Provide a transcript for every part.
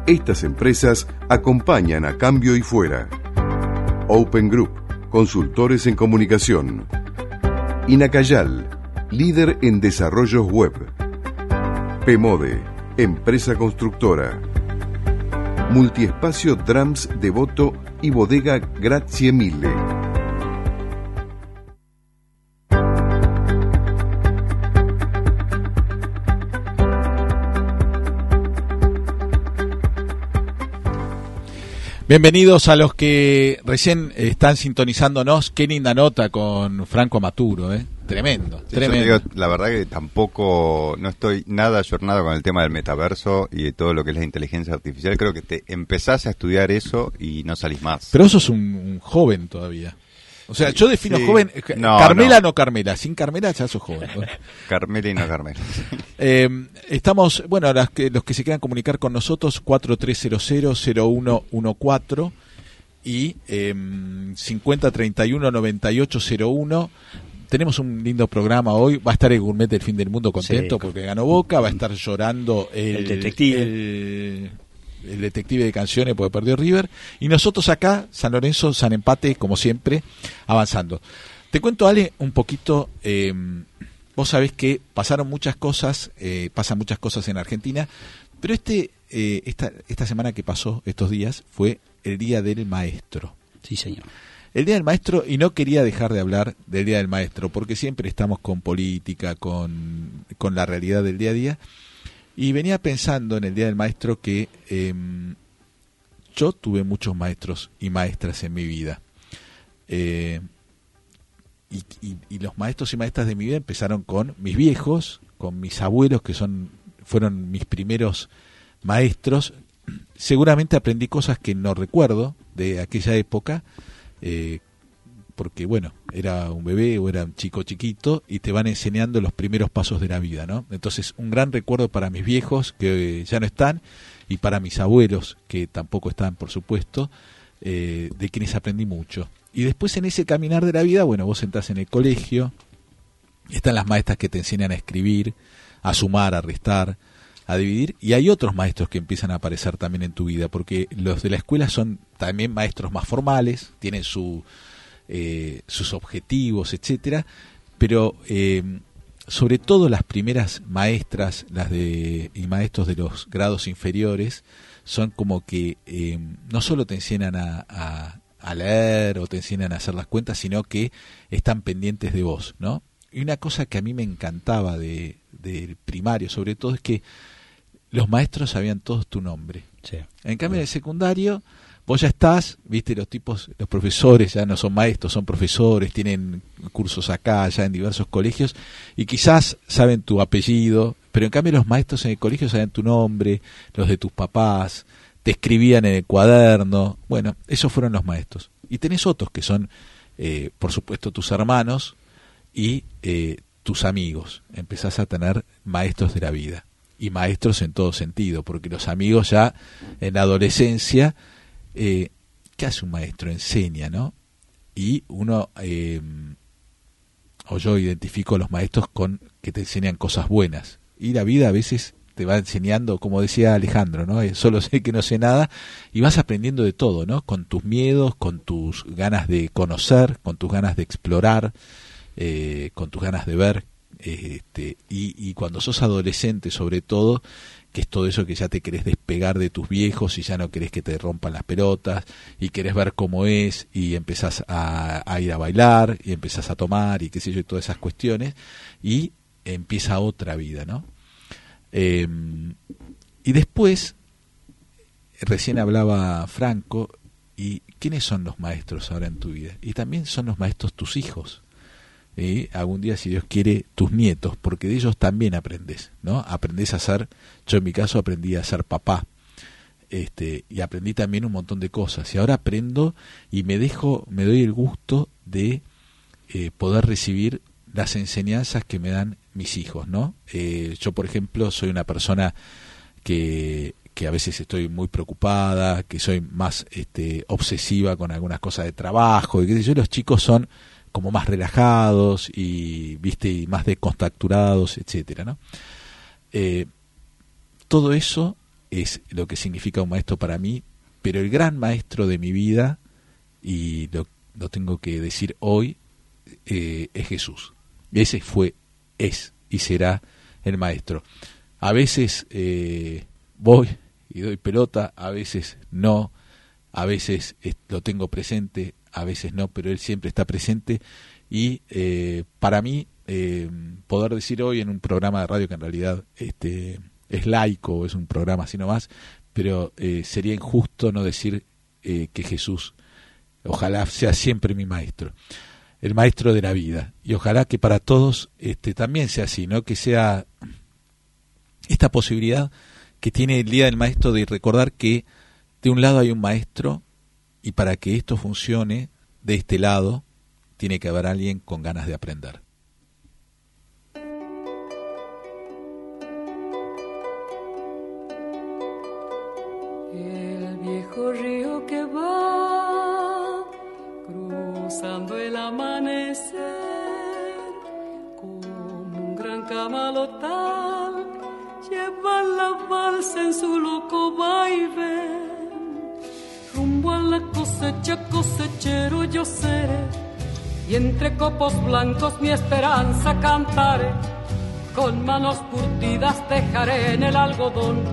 Estas empresas acompañan a Cambio y Fuera. Open Group, consultores en comunicación. Inacayal, líder en desarrollos web. Pemode, empresa constructora. Multiespacio Drams Devoto y Bodega Grazie Mille. Bienvenidos a los que recién están sintonizándonos. Qué linda nota con Franco Amaturo, Tremendo, Sí, tremendo. Yo te digo, la verdad que tampoco no estoy nada ayornado con el tema del metaverso y de todo lo que es la inteligencia artificial. Creo que te empezás a estudiar eso y no salís más. Pero sos un joven todavía. O sea, yo defino Sí. joven. No, Carmela, no. no Carmela. Sin Carmela ya sos joven. Carmela y no Carmela. Estamos, bueno, los que se quieran comunicar con nosotros, 4300-0114 y 5031-9801. Tenemos un lindo programa hoy. Va a estar el Gourmet del Fin del Mundo contento porque ganó Boca. Va a estar llorando el detective. El detective de canciones porque perdió River. Y nosotros acá, San Lorenzo, San Empate, como siempre, avanzando. Te cuento, Ale, un poquito. Vos sabés que pasaron muchas cosas, pasan muchas cosas en Argentina, pero esta semana que pasó, estos días, fue el Día del Maestro. Sí, señor. El Día del Maestro, y no quería dejar de hablar del Día del Maestro, porque siempre estamos con política, con la realidad del día a día, y venía pensando en el Día del Maestro que yo tuve muchos maestros y maestras en mi vida. Y los maestros y maestras de mi vida empezaron con mis viejos, con mis abuelos, que fueron mis primeros maestros. Seguramente aprendí cosas que no recuerdo de aquella época, porque bueno, era un bebé o era un chico chiquito y te van enseñando los primeros pasos de la vida, ¿no? Entonces, un gran recuerdo para mis viejos que ya no están y para mis abuelos que tampoco están, por supuesto, de quienes aprendí mucho. Y después en ese caminar de la vida, bueno, vos entras en el colegio, están las maestras que te enseñan a escribir, a sumar, a restar, a dividir, y hay otros maestros que empiezan a aparecer también en tu vida, porque los de la escuela son también maestros más formales, tienen sus objetivos, etcétera, pero sobre todo las primeras maestras, y maestros de los grados inferiores, son como que no solo te enseñan a leer o te enseñan a hacer las cuentas, sino que están pendientes de vos, ¿no? Y una cosa que a mí me encantaba del primario, sobre todo, es que los maestros sabían todos tu nombre. Sí. En cambio, en el secundario, vos ya estás, viste, los profesores ya no son maestros, son profesores, tienen cursos acá, allá en diversos colegios, y quizás saben tu apellido, pero en cambio los maestros en el colegio sabían tu nombre, los de tus papás, te escribían en el cuaderno. Bueno, esos fueron los maestros. Y tenés otros que son, por supuesto, tus hermanos y tus amigos. Empezás a tener maestros de la vida. Y maestros en todo sentido, porque los amigos ya en la adolescencia, ¿qué hace un maestro? Enseña, ¿no? Y uno, o yo identifico a los maestros con que te enseñan cosas buenas. Y la vida a veces te va enseñando, como decía Alejandro, ¿no? Solo sé que no sé nada, y vas aprendiendo de todo, ¿no? Con tus miedos, con tus ganas de conocer, con tus ganas de explorar, con tus ganas de ver, y cuando sos adolescente, sobre todo, que es todo eso que ya te querés despegar de tus viejos y ya no querés que te rompan las pelotas y querés ver cómo es, y empezás a ir a bailar y empezás a tomar y qué sé yo, y todas esas cuestiones, y empieza otra vida, ¿no? Y después, recién hablaba Franco, y ¿quiénes son los maestros ahora en tu vida? Y también son los maestros tus hijos, y algún día, si Dios quiere, tus nietos, porque de ellos también aprendes, ¿no? Aprendés a ser, yo en mi caso aprendí a ser papá, y aprendí también un montón de cosas, y ahora aprendo y me doy el gusto de poder recibir las enseñanzas que me dan mis hijos, ¿no? Yo, por ejemplo, soy una persona que a veces estoy muy preocupada, que soy más obsesiva con algunas cosas de trabajo, y qué sé yo. Los chicos son como más relajados y más descontracturados, etcétera, ¿no? Todo eso es lo que significa un maestro para mí, pero el gran maestro de mi vida, y lo tengo que decir hoy, es Jesús. Ese fue, es y será el maestro. A veces voy y doy pelota, a veces no, a veces lo tengo presente, a veces no, pero él siempre está presente. Y para mí, poder decir hoy en un programa de radio que en realidad es laico, es un programa así nomás, pero sería injusto no decir que Jesús ojalá sea siempre mi maestro, el maestro de la vida, y ojalá que para todos también sea así, ¿no? Que sea esta posibilidad que tiene el Día del Maestro de recordar que de un lado hay un maestro, y para que esto funcione de este lado tiene que haber alguien con ganas de aprender. El viejo río que va cruzando el amanecer, como un gran camalotal, lleva la balsa en su loco vaivén. Rumbo a la cosecha, cosechero yo seré, y entre copos blancos mi esperanza cantaré. Con manos curtidas dejaré en el algodón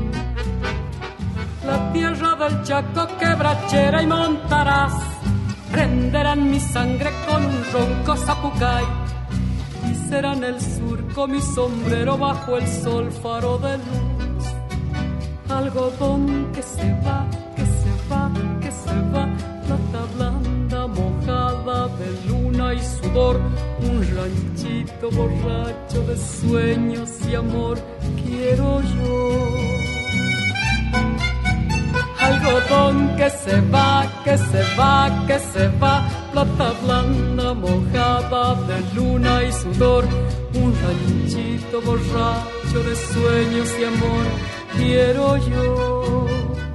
la tierra del Chaco, quebrachera y Montaraz. Prenderán mi sangre con un ronco zapucay, y serán el surco mi sombrero bajo el sol, faro de luz. Algodón que se va, que se va, que se va, plata blanda mojada de luna y sudor, un ranchito borracho de sueños y amor quiero yo. Algodón que se va, que se va, que se va, plata blanda mojada de luna y sudor, un ranchito borracho de sueños y amor quiero yo.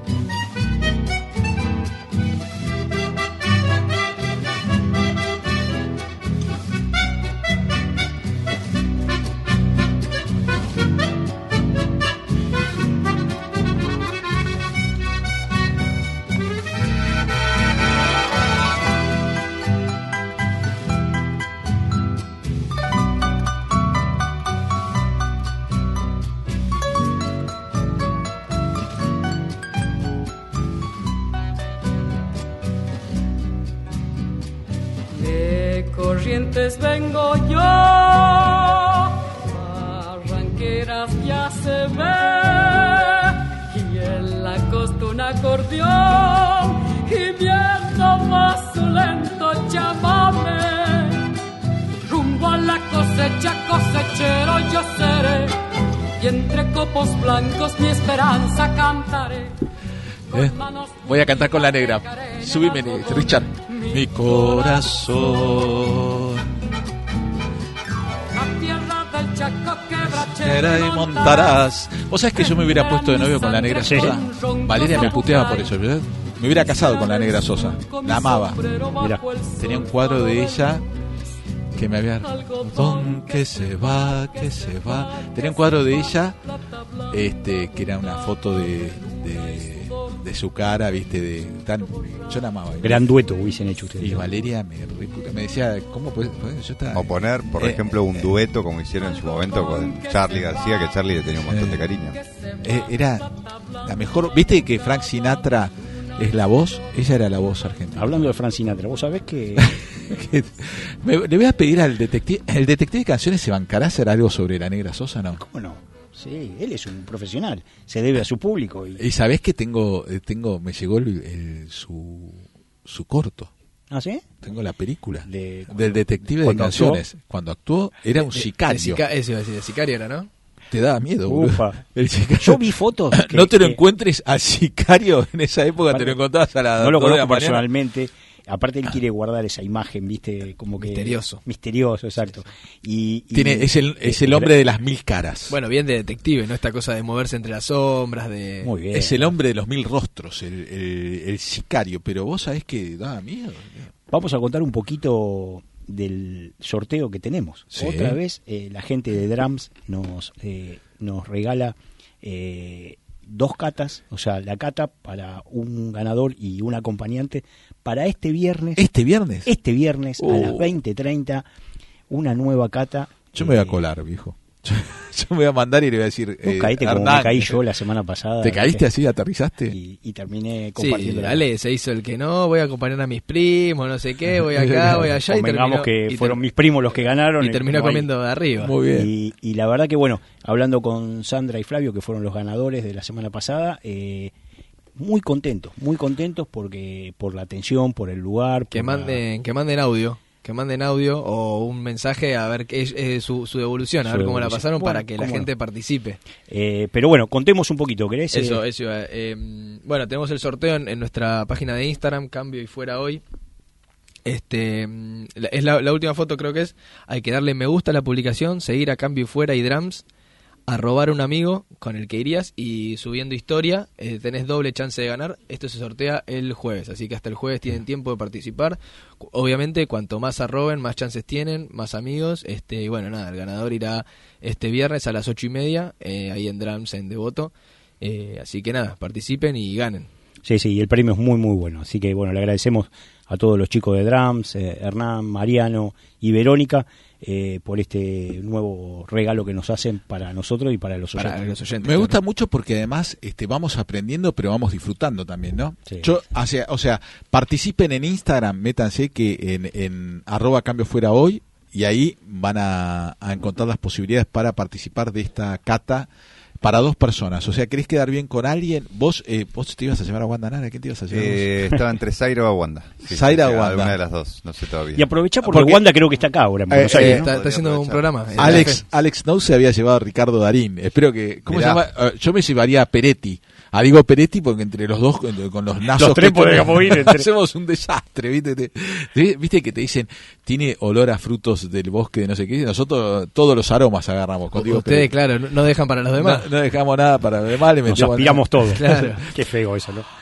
Vengo yo, Barranqueras ya se ve, y en la costa un acordeón, gimiendo más su lento chamame. Rumbo a la cosecha, cosechero yo seré, y entre copos blancos mi esperanza cantaré. Voy a cantar con la negra. Subime, Richard. Mi corazón, la tierra del Chaco, quebrachera y Montaraz. ¿Vos sabés que yo me hubiera puesto de novio con la negra Sosa? Valeria me puteaba por eso, ¿verdad? Me hubiera casado con la negra Sosa. La amaba. Mirá, tenía un cuadro de ella que me había... Algodón que se va, que se va. Tenía un cuadro de ella que era una foto de su cara, viste, yo la amaba. Gran dueto hubiesen hecho ustedes. Y Valeria me decía, ¿cómo puedes? Yo estaba, o poner, por ejemplo, un dueto como hicieron en su momento con Charly García, que Charly le tenía un montón de cariño. Era la mejor, viste que Frank Sinatra es la voz, ella era la voz argentina. Hablando de Frank Sinatra, vos sabés que... le voy a pedir al detective, ¿el detective de canciones se bancará hacer algo sobre la negra Sosa, no? ¿Cómo no? Sí, él es un profesional, se debe a su público. Y sabés que me llegó su corto. ¿Ah, sí? Tengo la película del detective de canciones. Cuando actuó era un sicario. Eso iba a decir, el sicario era, ¿no? Te daba miedo, boludo. Yo vi fotos. No te lo encuentres al sicario en esa época, te lo encontrabas a la... No lo conozco personalmente. Aparte él quiere guardar esa imagen, viste, como que misterioso, exacto. Y es el hombre de las 1000 caras. Bueno, bien de detective, ¿no? Esta cosa de moverse entre las sombras, de... Muy bien. Es el hombre de los 1000 rostros, el sicario, pero vos sabés que daba miedo. Vamos a contar un poquito del sorteo que tenemos. Sí. Otra vez la gente de Drums nos regala 2 catas, o sea, la cata para un ganador y un acompañante para este viernes. ¿Este viernes? Este viernes a las 20:30, una nueva cata. Yo me voy a colar, viejo. Yo me voy a mandar y le voy a decir... caíste como me caí yo la semana pasada. ¿Te caíste así, aterrizaste? Y terminé compartiendo. Sí, Ale se hizo el que no, voy a acompañar a mis primos, no sé qué, voy acá, voy allá. Convengamos que fueron mis primos los que ganaron. Y terminó comiendo de arriba. Muy bien. Y la verdad que, bueno, hablando con Sandra y Flavio, que fueron los ganadores de la semana pasada, muy contentos porque por la atención, por el lugar. Que manden audio. Que manden audio o un mensaje a ver qué es su devolución, a ver cómo la pasaron, para que la gente participe. Pero bueno, contemos un poquito, ¿querés? Eso. Bueno, tenemos el sorteo en nuestra página de Instagram, Cambio y Fuera Hoy. Es la última foto, creo que es. Hay que darle me gusta a la publicación, seguir a Cambio y Fuera y Drums, arrobar a un amigo con el que irías y subiendo historia, tenés doble chance de ganar. Esto se sortea el jueves, así que hasta el jueves tienen tiempo de participar. Obviamente, cuanto más arroben, más chances tienen, más amigos. Y bueno, nada, el ganador irá este viernes a las 8:30, ahí en Drums, en Devoto. Así que nada, participen y ganen. Sí, y el premio es muy, muy bueno. Así que bueno, le agradecemos a todos los chicos de Drums, Hernán, Mariano y Verónica, por este nuevo regalo que nos hacen para nosotros y para los oyentes. Me gusta mucho porque además vamos aprendiendo, pero vamos disfrutando también, ¿no? Sí. O sea, participen en Instagram, métanse que en @Cambio Fuera Hoy, y ahí van a encontrar las posibilidades para participar de esta cata para 2 personas. O sea, ¿querés quedar bien con alguien? ¿Vos te ibas a llevar a Wanda Nara? ¿Quién te ibas a llevar? Estaba entre Zaira o Wanda. Zaira o Wanda. Alguna de las dos, no sé todavía. Y aprovechá porque Wanda creo que está acá ahora en Buenos Aires, ¿no? Está haciendo un programa. Alex No se había llevado a Ricardo Darín. Espero que... ¿Cómo se llama? Yo me llevaría a Peretti. A Diego Peretti, porque entre los dos, con los nazos... Los tres podemos ir. Hacemos un desastre, ¿viste? ¿Viste que te dicen, tiene olor a frutos del bosque de no sé qué? Nosotros todos los aromas agarramos con Diego Ustedes, Peretti. claro, no dejan para los demás. No dejamos nada para los demás. Nos aspiramos todos. Claro. Qué feo eso, ¿no?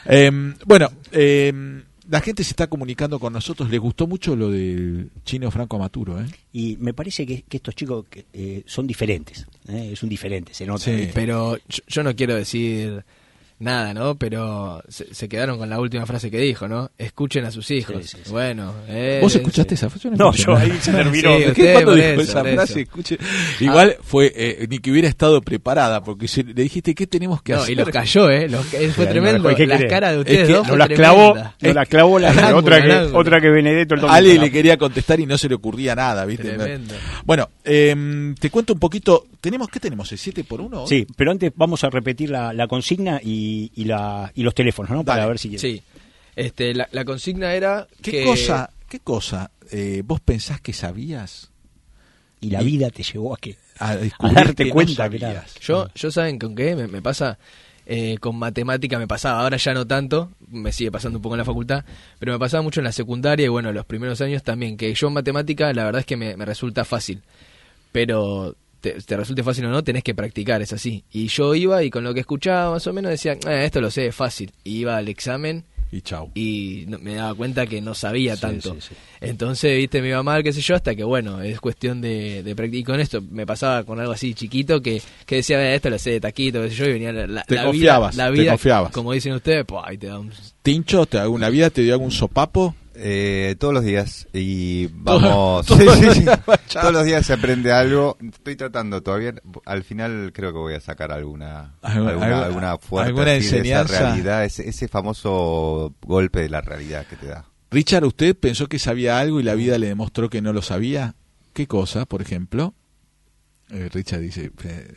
La gente se está comunicando con nosotros. Les gustó mucho lo del chino Franco Maturo, ¿eh? Y me parece que estos chicos son diferentes. Es un diferente, se nota. Sí. Pero yo no quiero decir nada, ¿no? Pero se quedaron con la última frase que dijo, ¿no? Escuchen a sus hijos. Sí. Bueno. ¿Vos escuchaste esa frase? No, yo ahí se terminó. Sí, ¿Qué cuando por dijo eso, esa por frase? eso. Escuche. Igual fue ni que hubiera estado preparada, porque le dijiste, ¿qué tenemos que No, hacer? y los cayó, fue tremendo. ¿qué Las querés? caras de Es ustedes que dos No fue las tremenda. clavó la Ángulo. otra que Benedetto el Ale domingo. le quería contestar y no se le ocurría nada, ¿viste? Tremendo. Bueno, te cuento un poquito. ¿Qué tenemos? ¿El 7x1? Sí, pero antes vamos a repetir la consigna y los teléfonos, ¿no? Para Dale. ver si quieren. Sí. La consigna era ¿Qué cosa vos pensás que sabías? Y la vida te llevó a Descubrir darte que cuenta no que nada. sabías. Yo ¿saben con qué? Me pasa, con matemática me pasaba, ahora ya no tanto, me sigue pasando un poco en la facultad, pero me pasaba mucho en la secundaria y bueno, los primeros años también, que yo en matemática la verdad es que me resulta fácil, pero te resulte fácil o no, tenés que practicar, es así. Y yo iba y con lo que escuchaba más o menos decía, esto lo sé, es fácil. Y iba al examen Y chau. y me daba cuenta que no sabía tanto. Sí. Entonces, viste, me iba mal, qué sé yo, hasta que bueno, es cuestión de practicar. Y con esto me pasaba con algo así chiquito que decía, esto lo sé de taquito, qué sé yo, y venía Te la confiabas, vida, te confiabas. como dicen ustedes, pues ahí te da un... Tincho, ¿alguna vida te dio algún sopapo? Todos los días y vamos Todos los sí. días, Todos los días se aprende algo. Estoy tratando todavía, al final creo que voy a sacar alguna fuerte alguna así de enseñanza. esa realidad, ese famoso golpe de la realidad que te da. Richard, ¿usted pensó que sabía algo y la vida le demostró que no lo sabía? ¿Qué cosa, por ejemplo? Richard dice,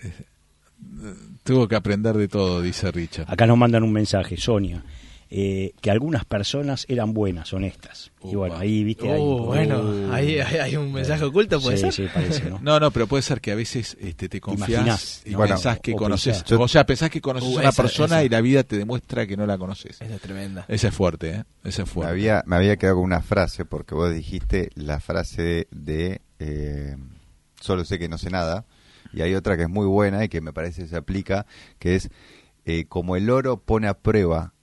tuvo que aprender de todo, dice Richard. Acá nos mandan un mensaje, Sonia, que algunas personas eran buenas, honestas. Y bueno, ahí viste... Ahí hay un mensaje oculto, ¿puede ser? Sí, parece, ¿no? No, pero puede ser que a veces te confías y Bueno, pensás que o conoces. pensás. O sea, pensás que conoces a una esa- persona esa. y la vida te demuestra que no la conoces. Esa es tremenda. Esa es fuerte, ¿eh? Esa es fuerte. Me había quedado con una frase, porque vos dijiste la frase de solo sé que no sé nada, y hay otra que es muy buena y que me parece se aplica, que es como el oro pone a prueba,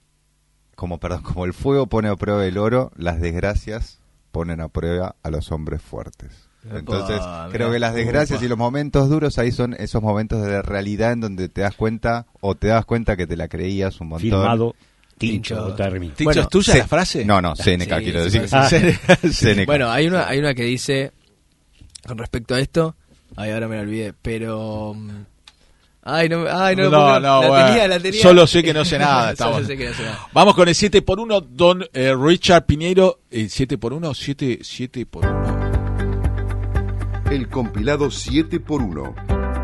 como el fuego pone a prueba el oro, las desgracias ponen a prueba a los hombres fuertes. Entonces, Opa, creo mirá. que las desgracias y los momentos duros ahí son esos momentos de realidad en donde te das cuenta que te la creías un montón. Firmado Tincho. Tincho Termi. ¿Tincho es tuya la frase? No, Seneca, Sí, quiero sí, decir. sí. Seneca. Bueno, hay una que dice con respecto a esto. Ay, ahora me la olvidé, pero ay, no, No, la tenía. Solo sé que no sé nada. Está Solo bueno. sé que no sé nada. Vamos con el 7x1, don Richard Piñeiro. El 7x1, 7x1. El compilado 7x1.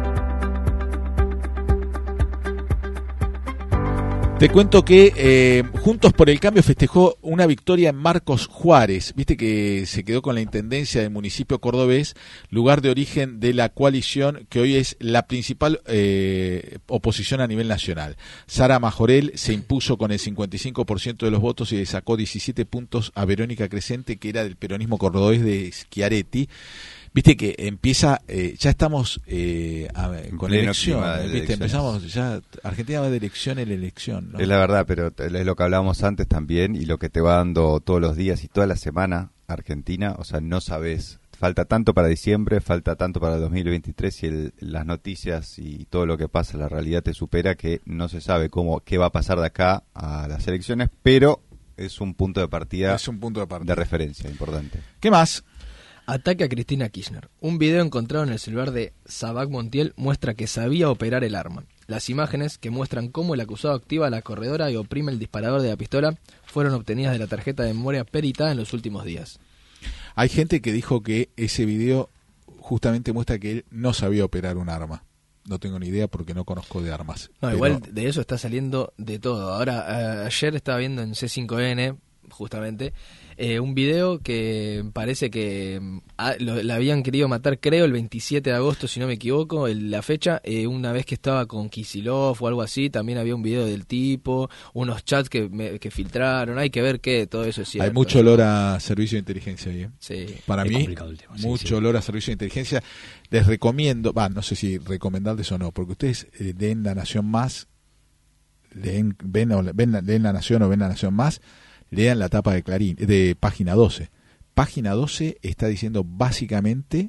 Te cuento que Juntos por el Cambio festejó una victoria en Marcos Juárez. Viste que se quedó con la intendencia del municipio cordobés, lugar de origen de la coalición que hoy es la principal oposición a nivel nacional. Sara Majorel se impuso con el 55% de los votos y le sacó 17 puntos a Verónica Crescente, que era del peronismo cordobés de Schiaretti. Viste que empieza, ya estamos con pleno elección, clima de ¿viste? elecciones. Empezamos, ya Argentina va de elección en elección, ¿no? Es la verdad, pero es lo que hablábamos antes también y lo que te va dando todos los días y toda la semana Argentina, o sea, no sabes. Falta tanto para diciembre, falta tanto para el 2023 y las noticias y todo lo que pasa, la realidad te supera que no se sabe qué va a pasar de acá a las elecciones, pero es un punto de partida, Es un punto de partida. de referencia importante. ¿Qué más? Ataque a Cristina Kirchner. Un video encontrado en el celular de Sabac Montiel muestra que sabía operar el arma. Las imágenes, que muestran cómo el acusado activa la corredora y oprime el disparador de la pistola, fueron obtenidas de la tarjeta de memoria peritada en los últimos días. Hay gente que dijo que ese video justamente muestra que él no sabía operar un arma. No tengo ni idea porque no conozco de armas. No, Pero igual de eso está saliendo de todo. Ahora, ayer estaba viendo en C5N, justamente, un video que parece que la habían querido matar, creo, el 27 de agosto, si no me equivoco, la fecha, una vez que estaba con Kicillof o algo así, también había un video del tipo, unos chats que filtraron, hay que ver que todo eso es cierto. hay mucho olor a servicio de inteligencia ahí. Sí. Para Es mí, complicado el tema, sí, mucho sí. olor a servicio de inteligencia. Les recomiendo, no sé si recomendarles o no, porque ustedes leen La Nación Más, leen La Nación o ven La Nación Más, lean la tapa de Clarín, de Página 12. Página 12 está diciendo básicamente,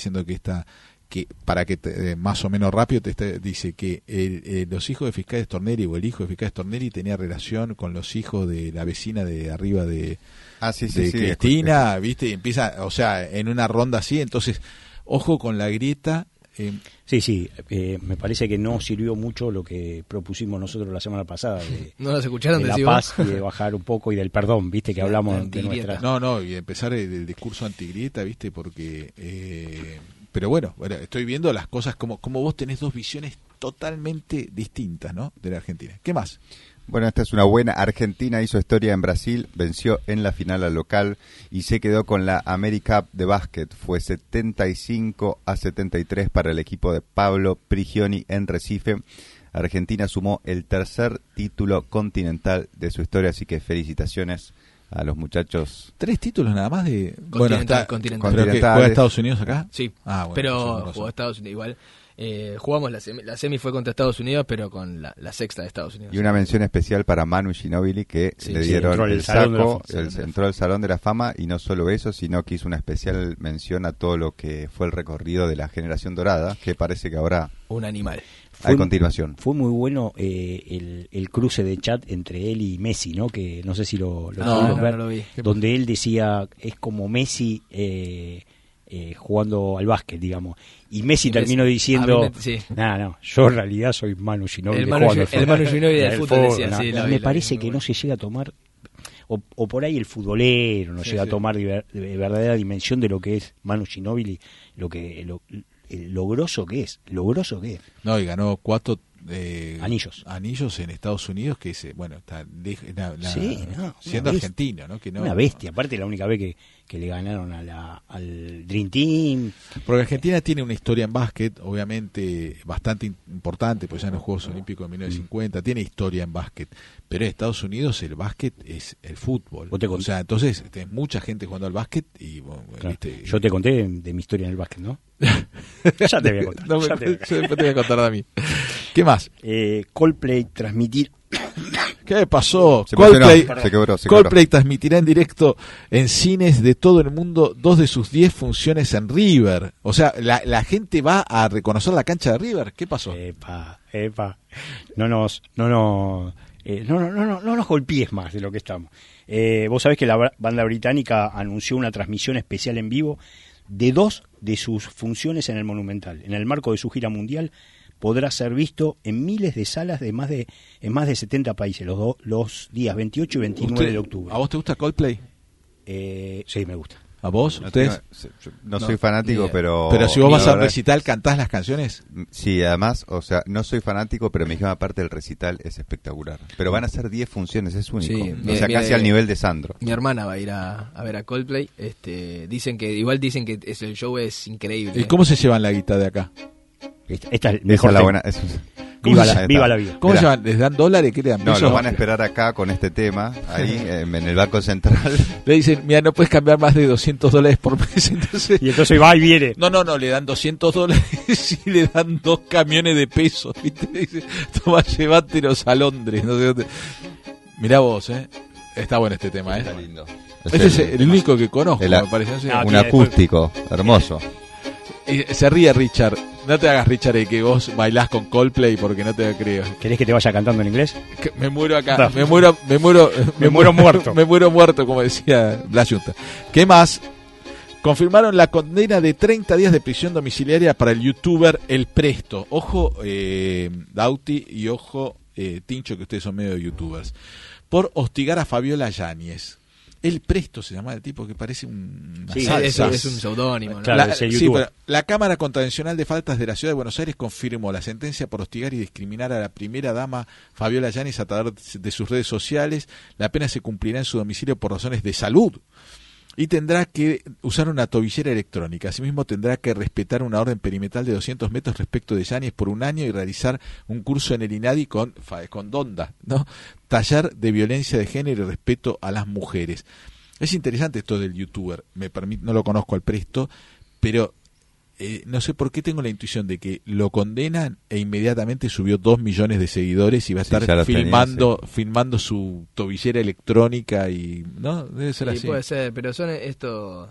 que para que más o menos rápido dice que los hijos de Fiscales Torneri o el hijo de Fiscales Torneri tenía relación con los hijos de la vecina de arriba de Cristina, ¿viste? Y empieza, o sea, en una ronda así, entonces, ojo con la grieta. Sí, me parece que no sirvió mucho lo que propusimos nosotros la semana pasada de, ¿No las escucharon? de la decís paz vos? y de bajar un poco y del perdón, viste que hablamos de Antigrieta. nuestra... Y empezar el discurso antigrieta, ¿viste? Porque pero bueno, estoy viendo las cosas como vos tenés dos visiones totalmente distintas, ¿no? De la Argentina. ¿Qué más? Bueno, esta es una buena. Argentina hizo historia en Brasil, venció en la final al local y se quedó con la AmeriCup de básquet. Fue 75-73 para el equipo de Pablo Prigioni en Recife. Argentina sumó el tercer título continental de su historia, así que felicitaciones a los muchachos. 3 títulos nada más de... Continental. ¿Pero que juega Estados Unidos acá? Sí, Ah, bueno, pero eso no jugó sé. Estados Unidos igual. Jugamos la semi fue contra Estados Unidos, pero con la sexta de Estados Unidos. Y una mención especial para Manu Ginóbili, que Sí, le sí, dieron entró en el el Salón de la saco, Fama. entró al Salón de la Fama, y no solo eso, sino que hizo una especial mención a todo lo que fue el recorrido de la generación dorada, que parece que ahora Un animal. hay continuación. Fue muy bueno el cruce de chat entre él y Messi, ¿no? Que no sé si lo pudieron ver, no lo vi. donde él decía, es como Messi jugando al básquet, digamos. Y Messi Y terminó Messi, diciendo, a mí sí. no, yo en realidad soy Manu Ginóbili El Manu jugando al Gi- el fútbol". Manu Ginóbili del El fútbol decía, sí, lo vi, me lo parece vi, que muy no bueno. se llega a tomar, o por ahí el futbolero no Sí, llega sí. a tomar de verdadera dimensión de lo que es Manu Ginóbili, lo grosso que es, No, y ganó 4 Anillos en Estados Unidos, que es, está Sí, no, siendo una argentino, ¿no? Que no, Una bestia, aparte la única vez que le ganaron al Dream Team. Porque Argentina tiene una historia en básquet, obviamente bastante importante, pues ya en los Juegos Olímpicos de 1950 tiene historia en básquet, pero en Estados Unidos el básquet es el fútbol. Vos te O sea, entonces tenés mucha gente jugando al básquet y Claro. ¿viste? Yo te conté de mi historia en el básquet, ¿no? Ya te voy a contar. No, ya te voy a contar. después te voy a contar de mí. ¿Qué más? Coldplay transmitir ¿Qué pasó? Se Coldplay, emocionó, se quebró. Coldplay transmitirá en directo en cines de todo el mundo 2 de sus 10 funciones en River. O sea, la gente va a reconocer la cancha de River. ¿Qué pasó? Epa. No nos golpees más de lo que estamos. Vos sabés que la banda británica anunció una transmisión especial en vivo de 2 de sus funciones en el Monumental. En el marco de su gira mundial podrá ser visto en miles de salas en más de 70 países los días 28 y 29 de octubre. ¿A vos te gusta Coldplay? Sí, me gusta. ¿A vos? ¿Ustedes? No soy fanático, pero... Pero si vos vas a un verdad, recital, ¿cantás las canciones? Sí, además, o sea, no soy fanático, pero me dijeron aparte del recital es espectacular. Pero van a ser 10 funciones, es único. Sí, o sea, casi al nivel de Sandro. Mi hermana va a ir a ver a Coldplay. Dicen que el show es increíble. ¿Y cómo se llevan la guita de acá? Esta es mejor. Esa es la buena. Viva la vida. ¿Cómo se Mirá. llevan? ¿Les dan dólares? ¿Qué le dan? No, ¿Pesos? los van a esperar acá con este tema, ahí en el Banco Central. Le dicen, mira, no puedes cambiar más de $200 por mes. Entonces, Y entonces va y viene. no, le dan $200 y le dan 2 camiones de pesos. ¿Viste? Le dice, toma, llévatelos a Londres. No sé dónde. Mirá vos, está bueno este tema, Está lindo. Este es el único que conozco, me parece. No sé. Ah, Un acústico, hermoso. Y se ríe Richard. No te hagas, Richard, de que vos bailás con Coldplay porque no te creo. ¿Querés que te vaya cantando en inglés? Que me muero acá, No. me muero muerto. Me muero muerto, como decía Blas Junta. ¿Qué más? Confirmaron la condena de 30 días de prisión domiciliaria para el youtuber El Presto. Ojo, Dauti, y ojo, Tincho, que ustedes son medio youtubers. Por hostigar a Fabiola Yáñez. El Presto se llama el tipo, que parece una Sí, salsa. es un seudónimo, ¿no? Claro, es el Sí, youtuber. pero la Cámara Contravencional de Faltas de la Ciudad de Buenos Aires confirmó la sentencia por hostigar y discriminar a la primera dama Fabiola Yáñez a través de sus redes sociales. La pena se cumplirá en su domicilio por razones de salud y tendrá que usar una tobillera electrónica. Asimismo, tendrá que respetar una orden perimetral de 200 metros respecto de Yáñez por 1 año y realizar un curso en el INADI con Donda, ¿no? Taller de violencia de género y respeto a las mujeres. Es interesante esto del youtuber. No lo conozco al Presto, pero no sé por qué tengo la intuición de que lo condenan e inmediatamente subió 2 millones de seguidores y va a Sí, estar ya lo filmando su tobillera electrónica y no debe ser Sí, así. puede ser, pero son estos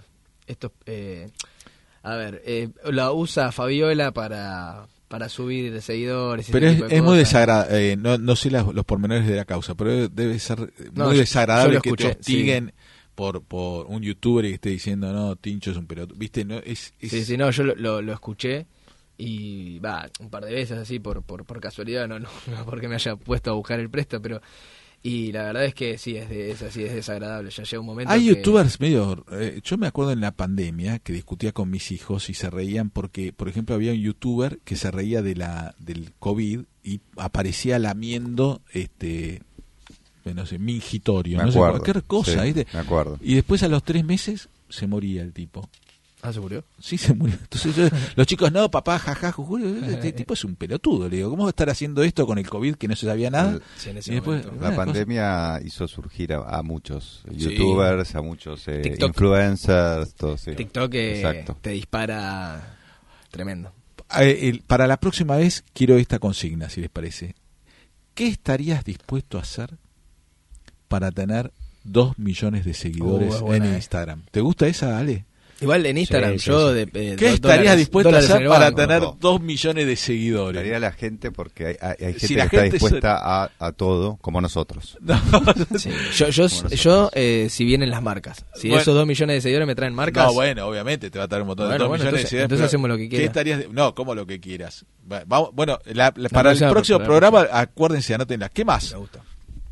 la usa Fabiola para subir de seguidores. Pero ese tipo de es muy cosas. desagradable, no sé los pormenores de la causa, pero debe ser No, muy yo desagradable lo que te escuché, hostiguen por un youtuber y que esté diciendo, no, Tincho es un pelotudo, ¿viste? No, Sí, no, yo lo escuché y un par de veces así por casualidad, no porque me haya puesto a buscar El Presto, pero y la verdad es que sí, es así, es desagradable. Ya llega un momento Hay que... youtubers medio... yo me acuerdo en la pandemia que discutía con mis hijos y se reían porque, por ejemplo, había un youtuber que se reía del COVID y aparecía lamiendo no sé, mingitorio, no sé, cualquier cosa, sí, ¿viste? me acuerdo. Y después a los 3 meses se moría el tipo. ¿Ah, se murió? Sí, se murió. Entonces los chicos, no, papá, jaja, juju, este tipo es un pelotudo. Le digo, ¿cómo va a estar haciendo esto con el COVID que no se sabía nada? Sí, en ese Y después, momento. La una pandemia hizo surgir a muchos Sí. youtubers, a muchos TikTok. influencers, todo, sí. TikTok Exacto. te dispara tremendo. Para la próxima vez quiero esta consigna, si les parece. ¿Qué estarías dispuesto a hacer para tener 2 millones de seguidores es buena, en Instagram? ¿Te gusta esa, Ale? Igual en Instagram Sí, yo... sí. ¿Qué estarías dispuesto a dólares en hacer el para banco. tener No. 2 millones de seguidores? Estaría la gente porque hay gente Si que la está gente dispuesta a todo, como nosotros. No, Sí. Yo si vienen las marcas. Si Bueno. esos 2 millones de seguidores me traen marcas... no, bueno, obviamente te va a traer un montón de Bueno, 2 bueno, millones de seguidores. entonces pero hacemos lo que ¿qué quieras. estarías no, como lo que quieras. Vamos, bueno, para el próxima- próximo para la programa, acuérdense, anótenla. ¿Qué más? Me gusta.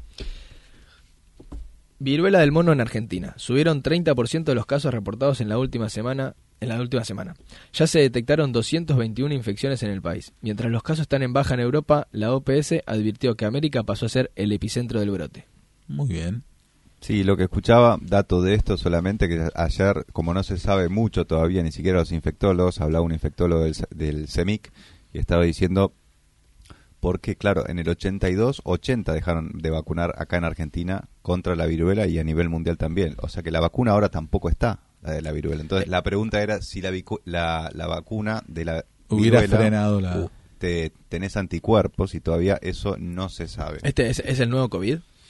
Viruela del mono en Argentina. Subieron 30% de los casos reportados en la última semana. Ya se detectaron 221 infecciones en el país. Mientras los casos están en baja en Europa, la OPS advirtió que América pasó a ser el epicentro del brote. Muy bien. Sí, lo que escuchaba, dato de esto solamente, que ayer, como no se sabe mucho todavía, ni siquiera los infectólogos, hablaba un infectólogo del CEMIC y estaba diciendo, porque claro, en el 82, 80 dejaron de vacunar acá en Argentina contra la viruela y a nivel mundial también. O sea que la vacuna ahora tampoco está, la de la viruela. Entonces la pregunta era si la vacuna de la Hubiera viruela, frenado la... tenés anticuerpos y todavía eso no se sabe. ¿Este es el nuevo COVID?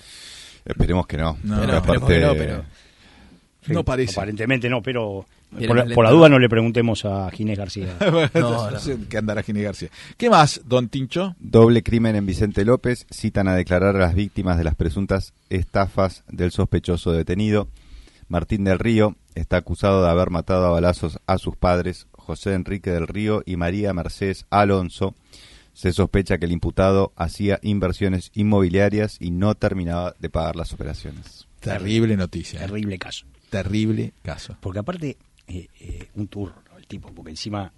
Esperemos que no. No, porque esperemos que no, pero... Sí, No parece. Aparentemente no, pero Viene por más la lento. duda no le preguntemos a Ginés García. No sé qué andará Gine García. ¿Qué más, don Tincho? Doble crimen en Vicente López. Citan a declarar a las víctimas de las presuntas estafas del sospechoso detenido. Martín del Río está acusado de haber matado a balazos a sus padres, José Enrique del Río y María Mercedes Alonso. Se sospecha que el imputado hacía inversiones inmobiliarias y no terminaba de pagar las operaciones. Terrible noticia. Terrible caso. Terrible caso. Porque aparte, un turno, ¿no? El tipo, porque encima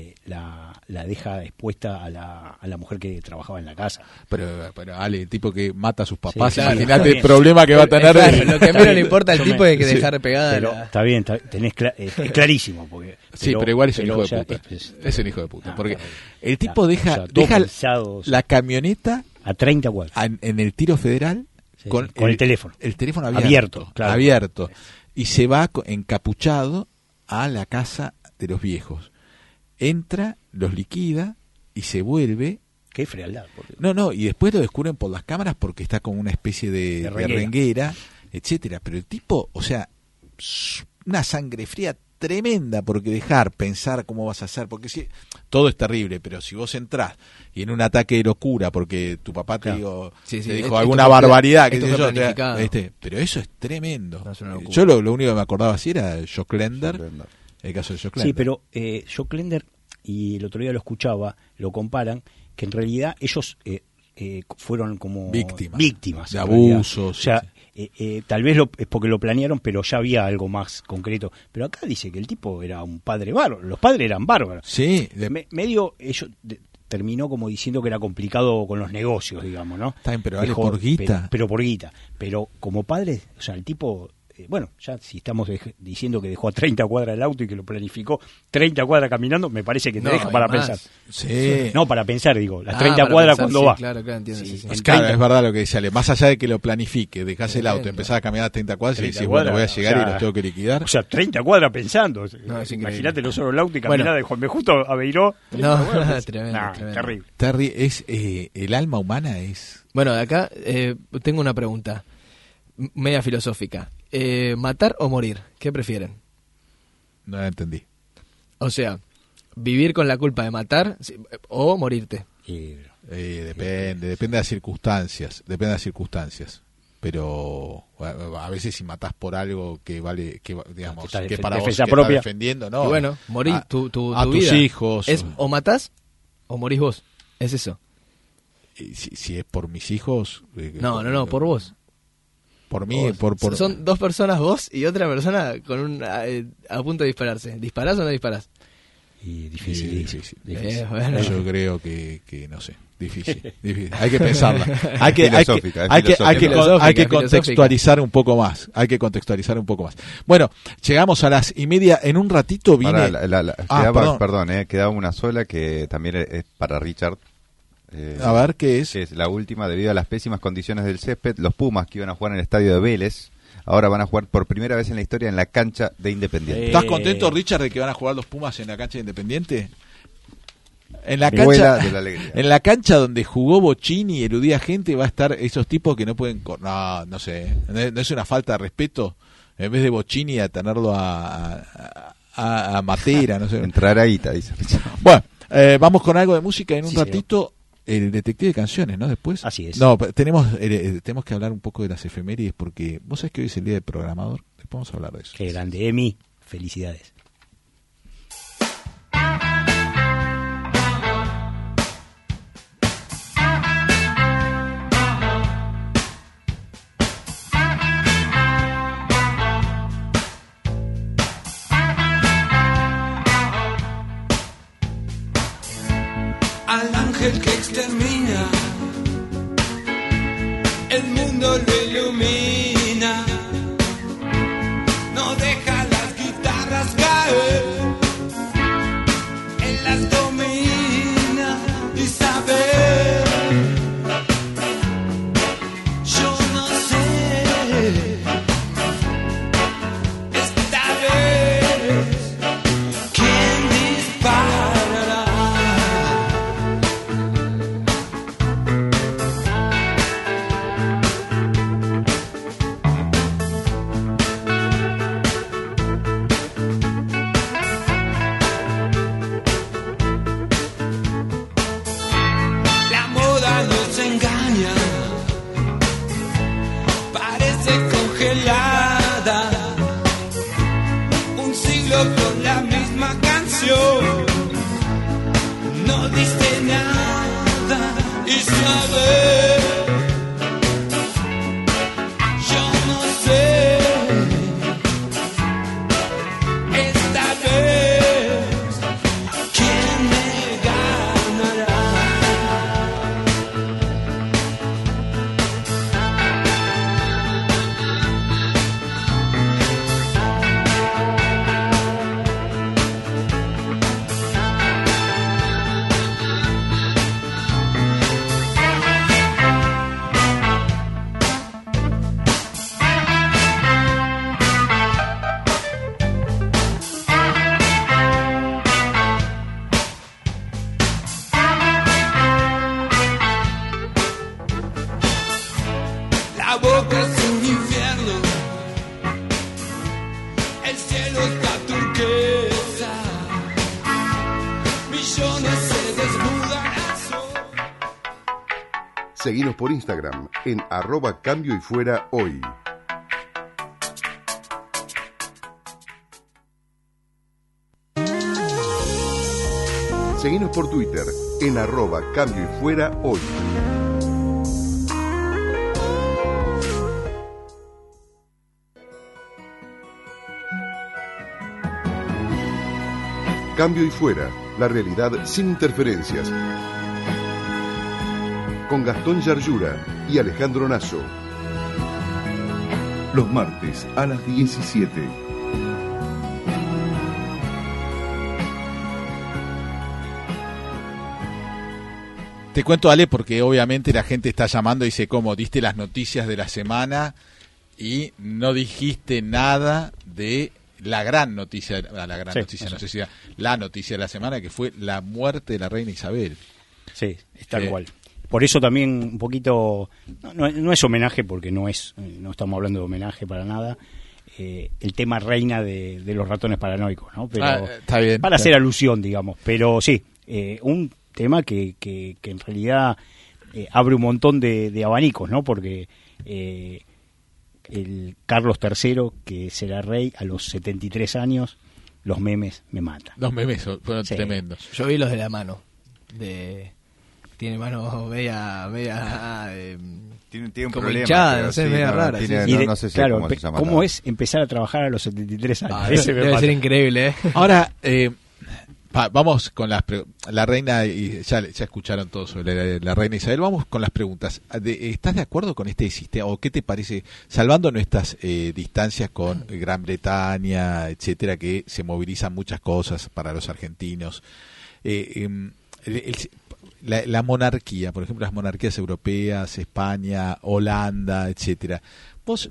la deja expuesta a la mujer que trabajaba en la casa. Pero Ale, el tipo que mata a sus papás, Sí, claro, imagínate está el problema que va a tener. Claro, lo que menos le importa al Yo tipo me- es que sí. dejar pegada Pero la... está bien, es clarísimo. Porque, Sí, pero igual es un hijo de ya puta. es- Es un hijo de puta. Ah, Porque terrible. el tipo Ya, o sea, todo deja pensado, la camioneta a 30 cuadras. en el tiro federal Sí, con el teléfono. El teléfono Abierto, claro. abierto. Y se va encapuchado a la casa de los viejos. Entra, los liquida y se vuelve. Qué frialdad. No, y después lo descubren por las cámaras porque está como una especie de renguera, etcétera. Pero el tipo, o sea, una sangre fría tremenda, porque pensar cómo vas a hacer, porque si todo es terrible, pero si vos entrás y en un ataque de locura porque tu papá te, Claro. Sí, te es- dijo esto alguna fue- barbaridad, que esto sé fue yo, planificado. pero eso es tremendo. No, es una locura. Yo lo único que me acordaba así era Jock Lender, el caso de Jock Lender. Sí, pero Jock Lender, y el otro día lo escuchaba, lo comparan, que en realidad ellos fueron como Víctimas de en realidad. abusos, O sea, sí. tal vez es porque lo planearon, pero ya había algo más concreto. Pero acá dice que el tipo era un padre bárbaro, los padres eran bárbaros. Sí, Medio ellos terminó como diciendo que era complicado con los negocios, digamos, ¿no? Está bien, pero vale por guita. Pero por guita. Pero como padre, o sea, el tipo... bueno, ya si estamos diciendo que dejó a 30 cuadras el auto y que lo planificó 30 cuadras caminando, me parece que te No, deja hay para más. pensar. Sí. No, para pensar, digo, las Ah, 30 para cuadras pensar, cuando sí, va. Claro, entiendo. Sí, sí. en Claro, 30. es verdad lo que dice Ale. Más allá de que lo planifique, dejás el auto, Tremendo. empezás a caminar a 30 cuadras y 30 decís, bueno, voy a cuadras, llegar o y sea, los tengo que liquidar. O sea, 30 cuadras pensando. No, es increíble. Imagínate lo solo el auto y Bueno. caminar de Juan B. Justo a Beiró. No, 30 cuadras, tremendo, nah, tremendo. terrible. Es el alma humana es... Bueno, de acá tengo una pregunta media filosófica. ¿Matar o morir? ¿Qué prefieren? No la entendí. O sea, vivir con la culpa de matar o morirte. Depende de las circunstancias. Depende de las circunstancias. Pero a veces si matás por algo que vale, digamos, Que está que para vos defensa que propia. estás defendiendo, no. Y bueno, morir a, tu a tus vida. hijos. Es o matás o morís vos. Es eso. Si es por mis hijos. No, por vos. Por mí, Vos. por Son dos personas, vos y otra persona con a punto de dispararse. ¿Disparás o no disparás? Y difícil. Difícil. Bueno. Yo creo que no sé. Difícil. Hay que pensarla. Hay que filosófica. contextualizar un poco más. Hay que contextualizar un poco más. Bueno, llegamos a las 1:30. En un ratito viene. Quedaba una sola que también es para Richard. A ver, ¿qué es? Que es la última. Debido a las pésimas condiciones del césped, los Pumas que iban a jugar en el estadio de Vélez, ahora van a jugar por primera vez en la historia en la cancha de Independiente. ¿Estás contento, Richard, de que van a jugar los Pumas en la cancha de Independiente? En la Vuela cancha, de la alegría. en la cancha donde jugó Bocini y eludía gente, va a estar esos tipos que no pueden... No sé. ¿No es una falta de respeto? En vez de Bocini a tenerlo a Matera, no sé. Entrar ahí, dice Richard. Bueno, vamos con algo de música en un Sí, ratito. El detective de canciones, ¿no? Después. Así es. No, tenemos que hablar un poco de las efemérides porque vos sabés que hoy es el día del programador. Después vamos a hablar de eso. Qué grande, Emi. Felicidades. Al ángel que extermina, el mundo lo ilumina, no deja las guitarras caer, él las domina y sabe. Yo no sé, esta vez, ¿quién disparará? nada, Isabel. Yo no sé, esta vez, quién me ganará. La boca es un infierno, el cielo está turquesa, millones se desnudan al sol. Seguinos por Instagram en @cambioyfuerahoy. Seguinos por Twitter en @cambioyfuerahoy. Cambio y Fuera, la realidad sin interferencias. Con Gastón Yarlura y Alejandro Nasso. Los martes a las 17. Te cuento, Ale, porque obviamente la gente está llamando y dice, ¿cómo? Diste las noticias de la semana y no dijiste nada de la gran noticia, no sé si era la noticia de la semana, que fue la muerte de la reina Isabel. Sí, es tal cual. Por eso también un poquito, no es homenaje, porque no estamos hablando de homenaje para nada, el tema reina de los ratones paranoicos, ¿no? Pero está bien, para hacer alusión, digamos. Pero sí, un tema que en realidad abre un montón de abanicos, ¿no? Porque el Carlos III, que será rey a los 73 años, los memes me matan. Los memes fueron tremendos. Yo vi los de la mano. Tiene mano media tiene un como problema, hinchada, pero no sé, sí, media rara. tiene- sí. no sé si claro, cómo se llama ¿cómo la- es empezar a trabajar a los 73 años? Ah, Ese me debe mata. ser increíble, ¿eh? Ahora, vamos con la reina, y ya escucharon todo sobre la reina Isabel, vamos con las preguntas. ¿Estás de acuerdo con este sistema, o qué te parece, salvando nuestras distancias con Gran Bretaña, etcétera, que se movilizan muchas cosas para los argentinos? La monarquía, por ejemplo, las monarquías europeas, España, Holanda, etcétera. Vos,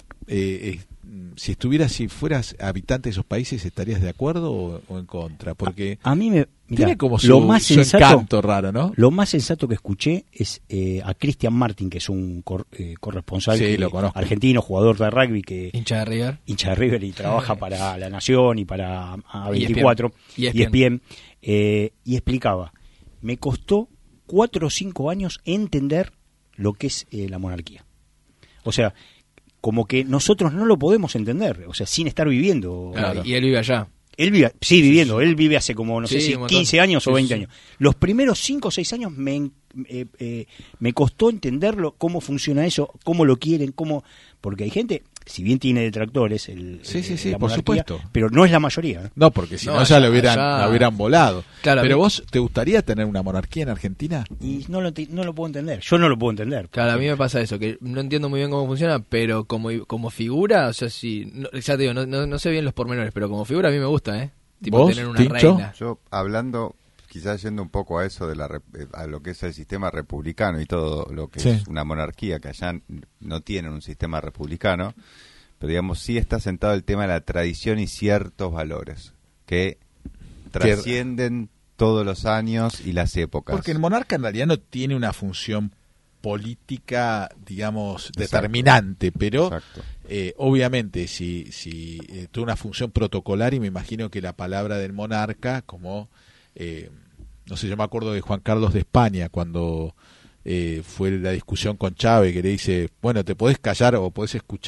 si fueras habitante de esos países, ¿estarías de acuerdo o en contra? Porque A mí mirá, tiene como lo más su sensato, encanto raro, ¿no? Lo más sensato que escuché es a Cristian Martin, que es un corresponsal Sí, lo conozco. argentino, jugador de rugby, que Hincha de River. hincha de River y trabaja para La Nación y para A24 ESPN. y explicaba, me costó 4 o 5 años entender lo que es la monarquía. O sea, como que nosotros no lo podemos entender, o sea, sin estar viviendo. Claro, y él vive allá. Él vive, sí, viviendo, él vive hace como, no sé Sí, si un montón. 15 años Sí, o 20 sí. años. Los primeros 5 o 6 años me costó entenderlo, cómo funciona eso, cómo lo quieren, porque hay gente, si bien tiene detractores, Sí, la por monarquía, supuesto. pero no es la mayoría. No, porque si no, No, ya allá- la hubieran volado. Claro, Pero a mí- vos, ¿te gustaría tener una monarquía en Argentina? Y no lo puedo entender, yo no lo puedo entender. Claro, a mí me pasa eso, que no entiendo muy bien cómo funciona, pero como figura, o sea, sí, ya te digo, no sé bien los pormenores, pero como figura a mí me gusta, ¿eh? Tipo ¿Vos, tener una Tincho? reina. Yo, hablando, quizás yendo un poco a eso, a lo que es el sistema republicano y todo lo que Sí. es una monarquía, que allá no tienen un sistema republicano, pero digamos, sí está sentado el tema de la tradición y ciertos valores que trascienden todos los años y las épocas. Porque el monarca en realidad no tiene una función política, digamos, determinante, pero Exacto. obviamente si tuvo una función protocolar, y me imagino que la palabra del monarca, como no sé, yo me acuerdo de Juan Carlos de España cuando fue la discusión con Chávez, que le dice, bueno, te podés callar o podés escuchar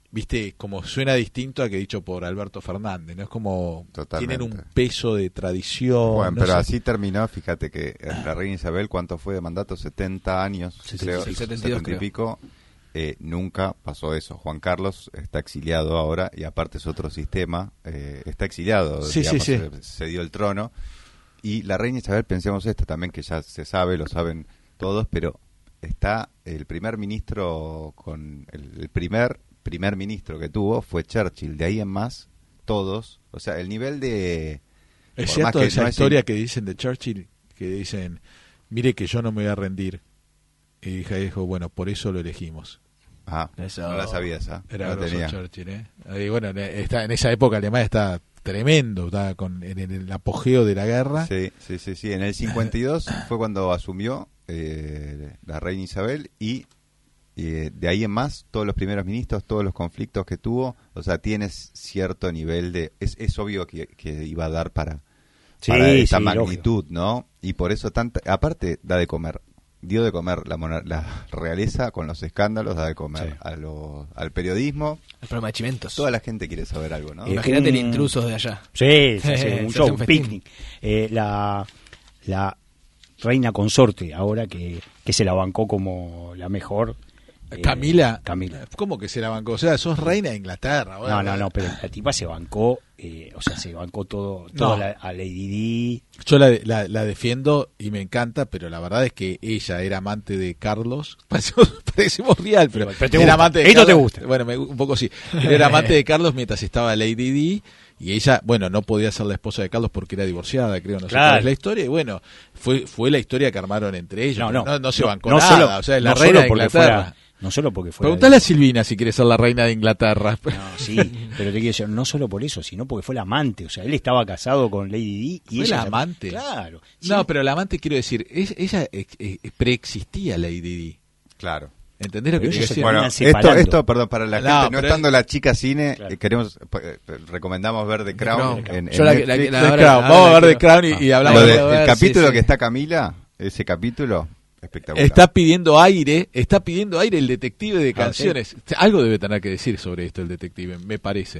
viste, como suena distinto a que dicho por Alberto Fernández, ¿no? Es como Totalmente. tienen un peso de tradición. Bueno, no pero sé. así terminó, fíjate que la reina Isabel, ¿cuánto fue de mandato? 70 años, creo, 72 70 y pico. Nunca pasó eso. Juan Carlos está exiliado ahora y aparte es otro sistema. Está exiliado, Sí, digamos, sí. se dio el trono. Y la reina Isabel, pensemos esto también, que ya se sabe, lo saben todos, pero está el primer ministro con el primer ministro que tuvo fue Churchill. De ahí en más, todos, o sea, el nivel de... Es por cierto más que esa no es historia que dicen de Churchill, que dicen, mire que yo no me voy a rendir. Y dijo, bueno, por eso lo elegimos. Ah, Eso. no la sabía esa. Era no la grosso tenía. Churchill, ¿eh? Y bueno, en esa época Alemania está tremendo, está en el apogeo de la guerra. Sí. En el 52 fue cuando asumió la reina Isabel y de ahí en más, todos los primeros ministros, todos los conflictos que tuvo, o sea, tienes cierto nivel de... Es obvio que iba a dar para esa magnitud, lógico. ¿no? Y por eso aparte dio de comer la realeza con los escándalos, da de comer al periodismo. El programa de Chimentos. Toda la gente quiere saber algo, ¿no? Imagínate el intrusos de allá. Sí, Se un hace show, un un festín. picnic. La reina consorte, ahora que se la bancó como la mejor. Camila, ¿Cómo que se la bancó? O sea, sos reina de Inglaterra. Bueno, No, pero la tipa se bancó, se bancó todo a Lady Di. Yo la defiendo y me encanta, pero la verdad es que ella era amante de Carlos. Parecemos real, pero te era gusta. amante de Esto te Carlos. gusta. Bueno, un poco sí. Pero era amante de Carlos mientras estaba Lady Di. Y ella, bueno, no podía ser la esposa de Carlos porque era divorciada, creo, no sé cuál es la historia. Y bueno, fue la historia que armaron entre ellos. No se bancó nada. O sea, es la reina de Inglaterra. No solo porque fue. Preguntale a Silvina si quiere ser la reina de Inglaterra. No, sí, pero te quiero decir, no solo por eso, sino porque fue la amante. O sea, él estaba casado con Lady Di y ¿Fue ella. la amante? Claro. Sí. No, pero la amante, quiero decir, ella preexistía Lady Di. Bueno, ¿Entendés lo que te decía? Bueno, esto, perdón, para la gente, no estando la chica cine, recomendamos ver The Crown. Vamos a ver The Crown y hablamos del capítulo que está Camila, ese capítulo, espectacular. Está pidiendo aire el detective de canciones. ¿Sí? Algo debe tener que decir sobre esto el detective, me parece.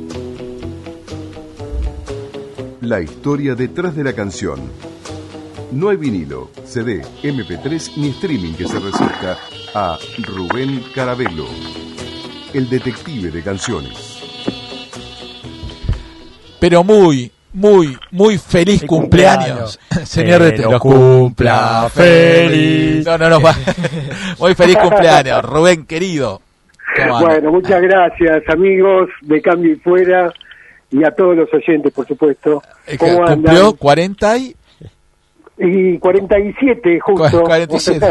La historia detrás de la canción. No hay vinilo, CD, MP3 ni streaming que se resista a Rubén Carabello, el detective de canciones. Pero muy feliz cumpleaños. Señor, te lo cumpla feliz. No, muy feliz cumpleaños, Rubén querido. Bueno, muchas gracias, amigos de Cambio y Fuera, y a todos los oyentes, por supuesto. ¿Cómo andan? Cumplió 40 y 47 justo. 47.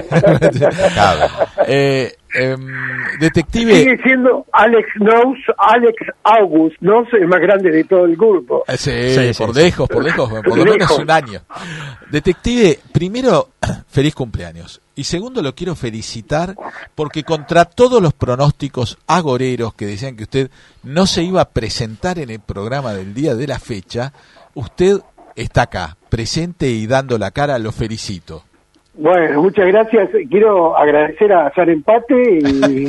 Detective. Sigue siendo Alex August, ¿no? El más grande de todo el grupo. Sí, por lejos, por lo menos un año. Detective, primero, feliz cumpleaños. Y segundo, lo quiero felicitar porque contra todos los pronósticos agoreros que decían que usted no se iba a presentar en el programa del día de la fecha, usted está acá, presente y dando la cara, lo felicito. Bueno, muchas gracias. Quiero agradecer a San Empate y...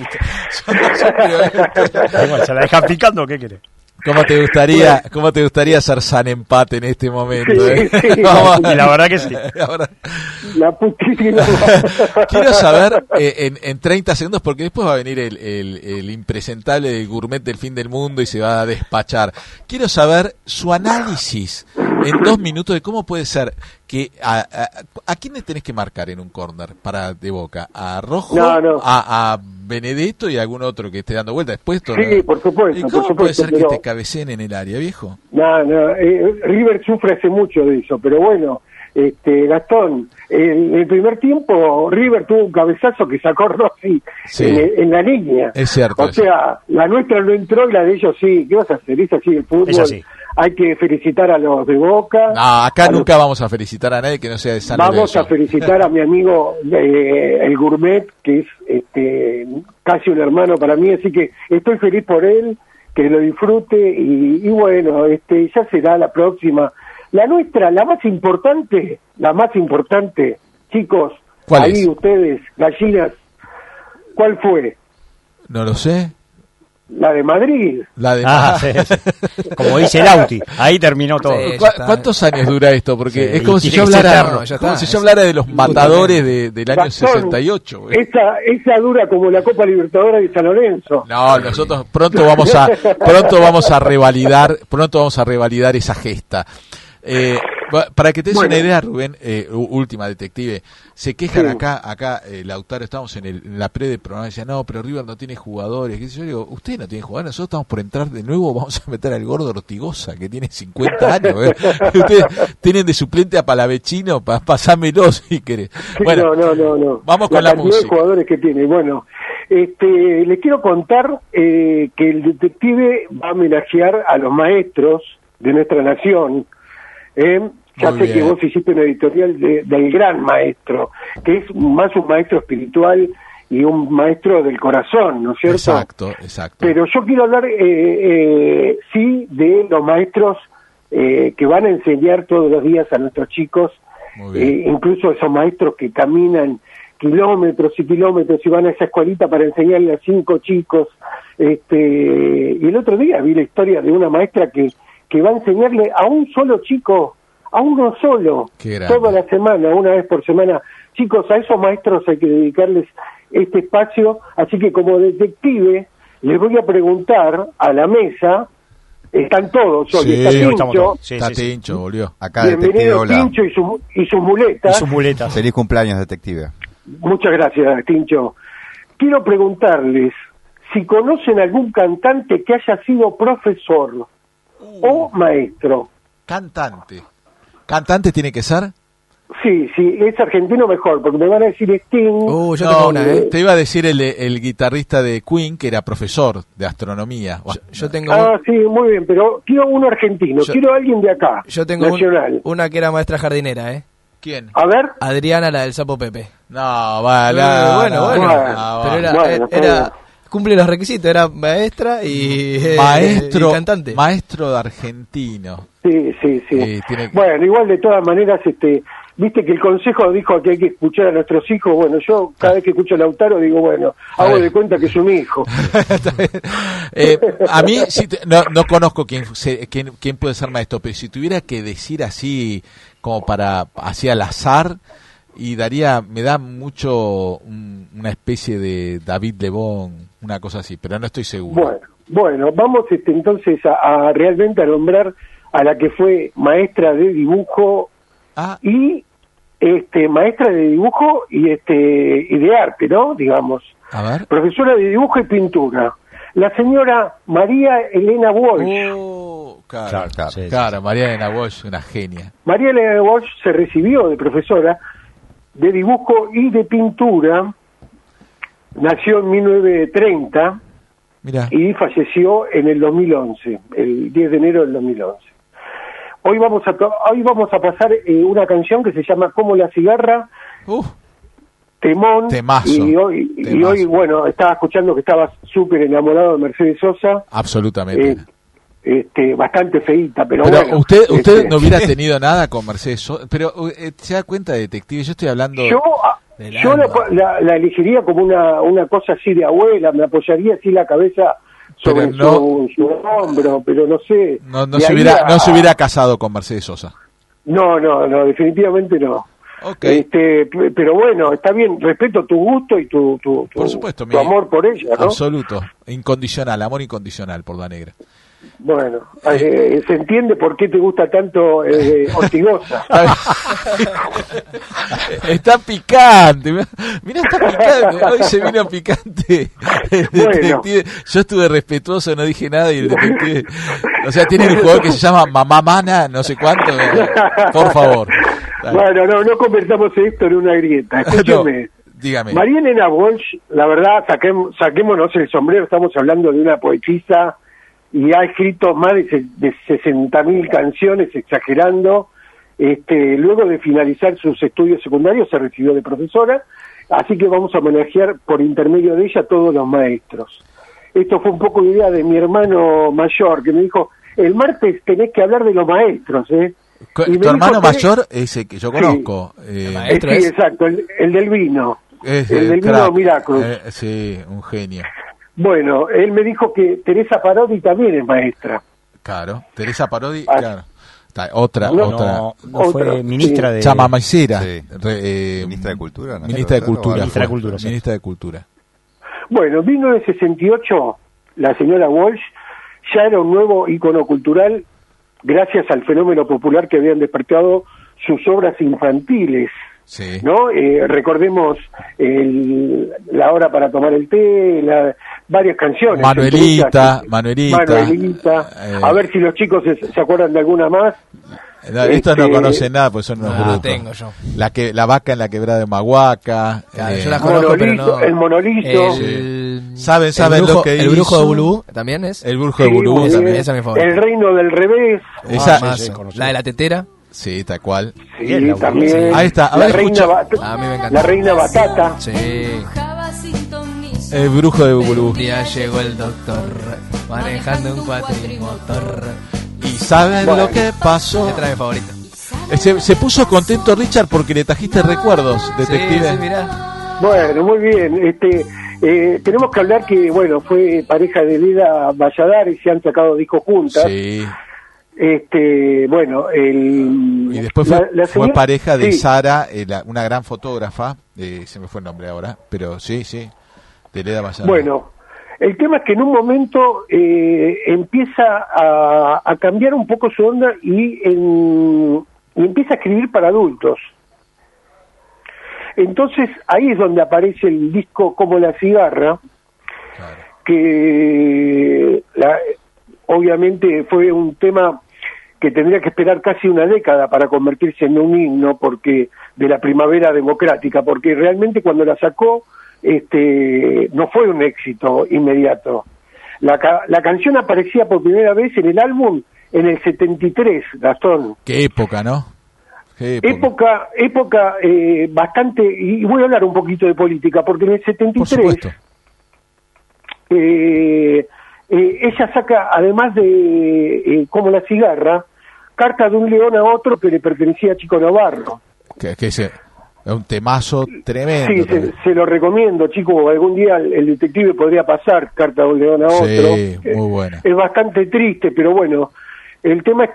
Se la deja picando, ¿qué querés? ¿Cómo te gustaría ser San Empate en este momento? Sí. Y la verdad que sí. La putísima. Quiero saber en 30 segundos, porque después va a venir el impresentable del gourmet del fin del mundo y se va a despachar. Quiero saber su análisis en 2 minutos de cómo puede ser que a quién le tenés que marcar en un córner para de Boca, a Rojo, No. a Benedetto y a algún otro que esté dando vuelta después. Sí, por supuesto. ¿Y cómo puede ser pero... que te cabeceen en el área, viejo? No, River sufre hace mucho de eso, pero bueno, Gastón, en el primer tiempo River tuvo un cabezazo que sacó Rossi en la línea. Es cierto. O sea, la nuestra no entró y la de ellos sí. ¿Qué vas a hacer? Es así el fútbol. Es así. Hay que felicitar a los de Boca. No, acá nunca vamos a felicitar a nadie que no sea de San Lorenzo. Vamos a felicitar a mi amigo el Gourmet, que es casi un hermano para mí, así que estoy feliz por él, que lo disfrute y bueno, ya será la próxima. La nuestra, la más importante, chicos, ¿cuál ahí es? Ustedes, gallinas, ¿cuál fue? No lo sé. La de Madrid. La de sí. Como dice el Auti, ahí terminó todo. Sí. ¿Cuántos años dura esto? Porque Sí, es como y si tiene yo que ser hablara, eterno, ya como está. si yo hablara de los matadores del año Gastón, 68. güey. Esa dura como la Copa Libertadores de San Lorenzo. No, nosotros pronto vamos a revalidar esa gesta. Para que te des una idea, Rubén, última detective, se quejan Sí. acá Lautaro, estamos en la pre de programa, decía, no, pero River no tiene jugadores, qué sé yo, digo, ustedes no tienen jugadores, nosotros estamos por entrar de nuevo, vamos a meter al gordo Ortigosa, que tiene 50 años, ustedes tienen de suplente a Palavecino, pasámelo si querés. Bueno, No. vamos con la cantidad música. de jugadores que tiene. Bueno, les quiero contar que el detective va a homenajear a los maestros de nuestra nación. Ya Muy sé que bien. vos hiciste una editorial del gran maestro, que es más un maestro espiritual y un maestro del corazón, ¿no es cierto? Exacto. Pero yo quiero hablar, sí, de los maestros que van a enseñar todos los días a nuestros chicos, Muy bien. incluso esos maestros que caminan kilómetros y kilómetros y van a esa escuelita para enseñarle a 5 chicos. Y el otro día vi la historia de una maestra que va a enseñarle a un solo chico, a uno solo, Qué grande. toda la semana, una vez por semana. Chicos, a esos maestros hay que dedicarles este espacio, así que como detective les voy a preguntar a la mesa, están todos hoy, Sí, está hoy Tincho, estamos todos. Sí, Está sí, sí. Tincho, volvió. Acá, detective, bienvenido hola. Tincho y sus Y muletas. sus muletas. Feliz cumpleaños, detective. Muchas gracias, Tincho. Quiero preguntarles si conocen algún cantante que haya sido profesor o maestro. ¿Cantante tiene que ser? Sí, es argentino mejor, porque me van a decir Sting. Yo No, tengo una, te iba a decir el guitarrista de Queen, que era profesor de astronomía. Yo tengo Sí, muy bien, pero quiero uno argentino, quiero alguien de acá, yo tengo nacional. una que era maestra jardinera, ¿Quién? A ver, Adriana, la del Sapo Pepe. No, vale. Bueno. Pero era cumple los requisitos, era maestra y maestro, y cantante. maestro de argentino. sí. Tiene que- Bueno, igual de todas maneras, viste que el consejo dijo que hay que escuchar a nuestros hijos. Bueno, yo cada vez que escucho a Lautaro digo, bueno, hago de cuenta que es un hijo. A mí no conozco quién puede ser maestro, pero si tuviera que decir así como para así al azar, y me da mucho una especie de David Lebón, una cosa así, pero no estoy seguro. Bueno, vamos entonces a realmente a nombrar a la que fue maestra de dibujo y maestra de dibujo y de arte, ¿no? Digamos. A ver. Profesora de dibujo y pintura. La señora María Elena Walsh. Claro, María Elena Walsh, una genia. María Elena Walsh se recibió de profesora de dibujo y de pintura. Nació en 1930. Mirá. Y falleció en el 2011, el 10 de enero del 2011. Hoy vamos a pasar una canción que se llama Como la cigarra, temón. Temazo. Y hoy, bueno, estaba escuchando que estabas súper enamorado de Mercedes Sosa. Absolutamente. Bastante feíta, pero bueno. Usted no hubiera tenido nada con Mercedes Sosa, pero se da cuenta, detective, yo estoy hablando... Yo la elegiría como una cosa así de abuela, me apoyaría así la cabeza sobre su hombro, pero no sé. No se hubiera casado con Mercedes Sosa. No, definitivamente no. Okay. Pero bueno, está bien, respeto tu gusto y tu por supuesto, tu amor por ella, ¿no? Absoluto, incondicional, amor incondicional por la negra. Bueno, se entiende por qué te gusta tanto Ortigosa. Está picante, mirá, está picante, hoy se vino picante el detective. Yo estuve respetuoso, no dije nada y el detective, o sea, tiene un jugador que se llama Mamá Mana, no sé cuánto, por favor. Bueno, no convertamos esto en una grieta, escúcheme. Dígame. María Elena Walsh, la verdad, saquémonos el sombrero, estamos hablando de una poetisa y ha escrito más de 60.000 canciones, exagerando. Luego de finalizar sus estudios secundarios se recibió de profesora, así que vamos a homenajear por intermedio de ella a todos los maestros. Esto fue un poco idea de mi hermano mayor, que me dijo, el martes tenés que hablar de los maestros, ¿Tu hermano mayor? Ese que yo conozco. Sí, exacto, el del vino. El del vino Miracruz. Sí, un genio. Bueno, él me dijo que Teresa Parodi también es maestra. Claro, Teresa Parodi, Ah. claro. Otra. No fue ministra de... Chamamacera. Sí. Ministra de Cultura, ¿no? Ministra de ¿O algo? Cultura. Ministra de fue. Cultura, sí. Ministra de Cultura. Bueno, en 1968 la señora Walsh ya era un nuevo ícono cultural gracias al fenómeno popular que habían despertado sus obras infantiles, Sí. ¿no? Recordemos La hora para tomar el té, varias canciones. Manuelita. A ver si los chicos se acuerdan de alguna más. Estos no conocen nada, pues son unos brutos. tengo yo. La vaca en la quebrada de Mahuaca. Claro, yo las conozco, pero no. El monolito. Saben el brujo, lo que el brujo de hizo. Bulú también es. El brujo de Sí, Bulú muy también. bien. Esa es mi favorita. El reino del revés. Esa, Más, sí, conocido. la de la tetera. sí, tal cual. Sí, Bien, la también. Ahí está, a La ver, reina, escucha. A mí me encanta. la reina Batata. Sí. El brujo de Bulú. Un día llegó el doctor manejando un cuatrimotor. ¿Y saben Bueno. lo que pasó? Esta es mi favorita. Se puso contento Richard porque le trajiste recuerdos, detective. Sí, mirá. Bueno, muy bien. Tenemos que hablar que, bueno, fue pareja de Leda Valladares, se han sacado discos juntas. Sí. Bueno, Y después fue, la fue señora- pareja de sí. Sara, una gran fotógrafa, se me fue el nombre ahora, pero sí, de Leda Valladares. Bueno, el tema es que en un momento empieza a cambiar un poco su onda y empieza a escribir para adultos. Entonces ahí es donde aparece el disco Como la cigarra, Claro. que obviamente fue un tema que tendría que esperar casi una década para convertirse en un himno porque de la primavera democrática, porque realmente cuando la sacó no fue un éxito inmediato. La canción aparecía por primera vez en el álbum en el 73, Gastón. Qué época, ¿no? Qué Época bastante, y voy a hablar un poquito de política, porque en el Por 73 supuesto. ella saca, además de Como la cigarra, Carta de un león a otro que le pertenecía a Chico Navarro. Que es un temazo tremendo. Sí, también. se lo recomiendo, chico, algún día el detective podría pasar Carta de un león a Sí, otro. muy buena. Es bastante triste, pero bueno, el tema es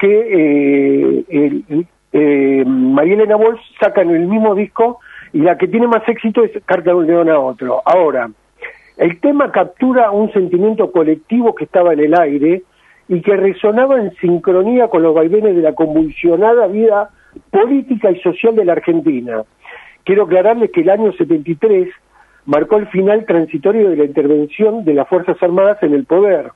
que María Elena Walsh sacan el mismo disco y la que tiene más éxito es Carta de un león a otro. Ahora, el tema captura un sentimiento colectivo que estaba en el aire y que resonaba en sincronía con los vaivenes de la convulsionada vida política y social de la Argentina. Quiero aclararles que el año 73 marcó el final transitorio de la intervención de las Fuerzas Armadas en el poder.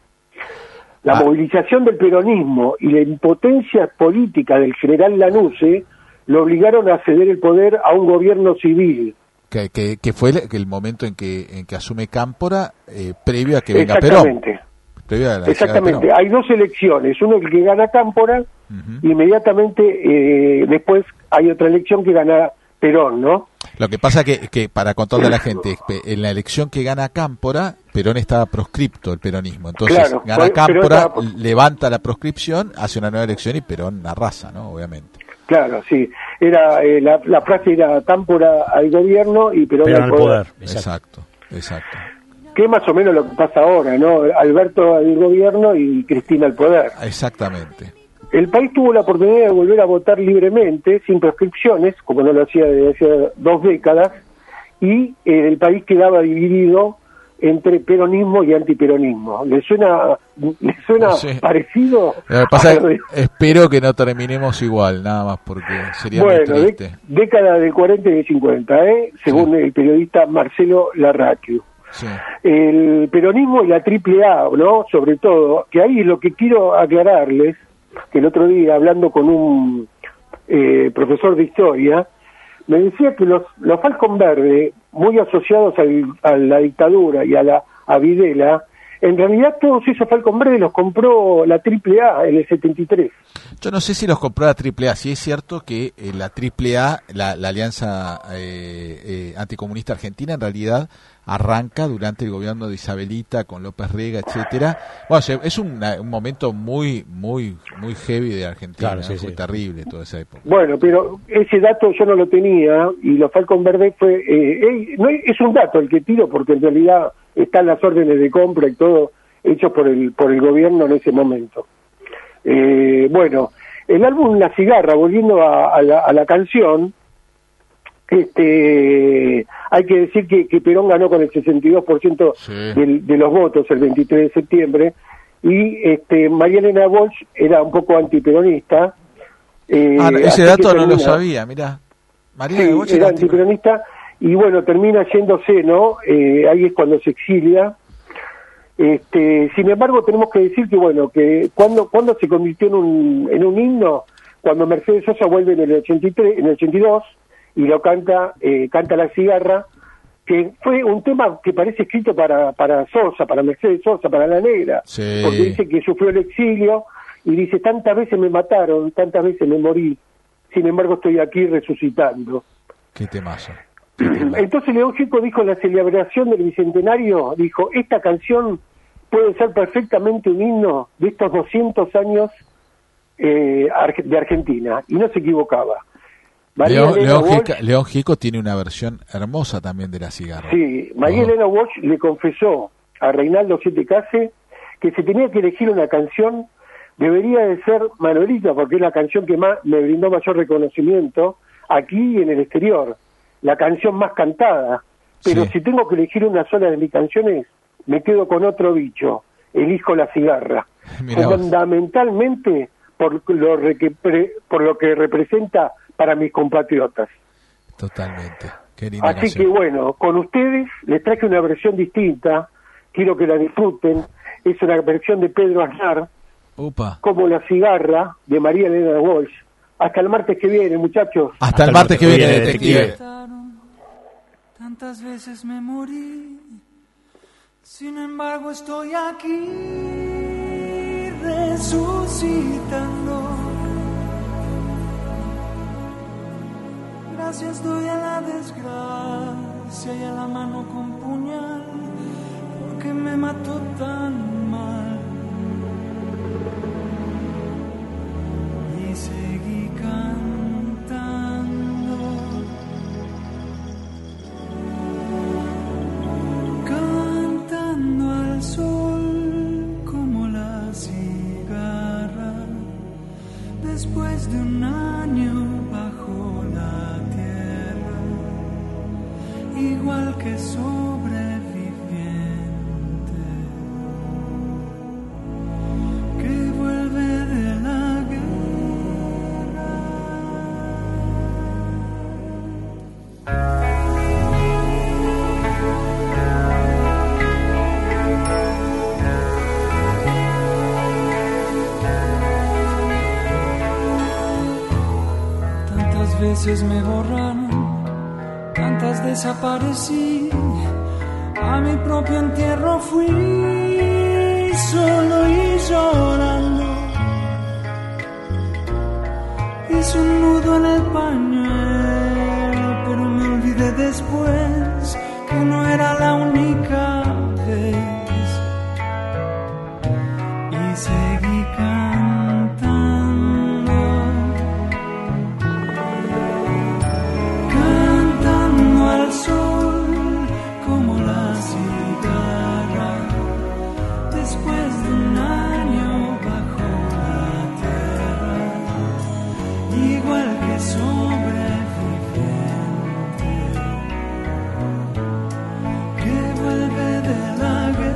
La movilización del peronismo y la impotencia política del general Lanusse lo obligaron a ceder el poder a un gobierno civil. Que fue el momento en que asume Cámpora, previo a que venga Perón. Previo a la llegada de Exactamente. Perón. Hay dos elecciones, uno el que gana Cámpora, Ujú. inmediatamente después hay otra elección que gana Perón, ¿no? Lo que pasa que para contarle a la gente, en la elección que gana Cámpora, Perón estaba proscripto, el peronismo. Entonces Claro, gana Perón Cámpora, estaba levanta la proscripción, hace una nueva elección y Perón arrasa, ¿no? Obviamente. Claro, sí. Era la frase era Cámpora al gobierno y Perón Pero al al poder. poder. Exacto. Exacto. Que es más o menos lo que pasa ahora, ¿no? Alberto al gobierno y Cristina al poder. Exactamente. El país tuvo la oportunidad de volver a votar libremente, sin proscripciones, como no lo hacía desde hace 2 décadas, y el país quedaba dividido entre peronismo y antiperonismo. ¿Le suena Sí. parecido? Lo que pasa a es lo de- espero que no terminemos igual, nada más, porque sería bueno, muy triste. década del 40 y del 50, según el periodista Marcelo Larraqui. Sí. El peronismo y la AAA, ¿no? Sobre todo, que ahí es lo que quiero aclararles, que el otro día, hablando con un profesor de historia, me decía que los Falcon Verde, muy asociados a la dictadura y a Videla, en realidad todos esos Falcon Verde los compró la AAA en el 73. Yo no sé si los compró la AAA, sí es cierto que la AAA, la Alianza Anticomunista Argentina, en realidad arranca durante el gobierno de Isabelita con López Rega, etcétera. Bueno, es un momento muy heavy de Argentina, Claro, sí, fue sí. terrible toda esa época. Bueno, pero ese dato yo no lo tenía y los Falcon Verde fue... no es un dato el que tiro porque en realidad están las órdenes de compra y todo hechos por el gobierno en ese momento. Bueno, el álbum La Cigarra, volviendo a la canción, hay que decir que Perón ganó con el 62% de los votos el 23 de septiembre, y María Elena Walsh era un poco antiperonista. Ese dato no lo sabía, mirá. María Walsh era antiperonista, y bueno, termina yéndose, ¿no? Ahí es cuando se exilia. Sin embargo, tenemos que decir que, bueno, que cuando se convirtió en un himno, cuando Mercedes Sosa vuelve en el 82, y lo canta La Cigarra, que fue un tema que parece escrito para Sosa, para Mercedes Sosa, para La Negra, porque dice que sufrió el exilio, y dice, tantas veces me mataron, tantas veces me morí, sin embargo estoy aquí resucitando. Qué temazo. Entonces León Gieco dijo en la celebración del Bicentenario, dijo, esta canción puede ser perfectamente un himno de estos 200 años de Argentina, y no se equivocaba. León Gieco tiene una versión hermosa también de La Cigarra. Sí, María Elena Walsh le confesó a Reinaldo Siete Case que si tenía que elegir una canción, debería de ser Manuelita, porque es la canción que más me brindó mayor reconocimiento aquí y en el exterior, la canción más cantada. Pero si tengo que elegir una sola de mis canciones, me quedo con Otro Bicho, elijo La Cigarra. Fundamentalmente por lo que representa para mis compatriotas. Totalmente. Qué linda Así canción. que bueno, con ustedes les traje una versión distinta, quiero que la disfruten, es una versión de Pedro Aznar, como La Cigarra, de María Elena Walsh. Hasta el martes que viene, muchachos. Hasta el martes que viene, detective. Tantas veces me morí, sin embargo estoy aquí resucitando. Gracias doy a la desgracia y a la mano con puñal, porque me mató tan mal. Y seguí cantando, cantando al sol como la cigarra, después de un año bajo la tierra, igual que sobreviviente que vuelve de la guerra. Tantas veces me borraron, tantas desaparecí, a mi propio entierro fui solo y llorando. Hice un nudo en el pañuelo, pero me olvidé después que no era la única vez. Y seguí cantando, cantando al sol como la cigarra, después de un año bajo la tierra, igual que sobreviviente que vuelve de la guerra.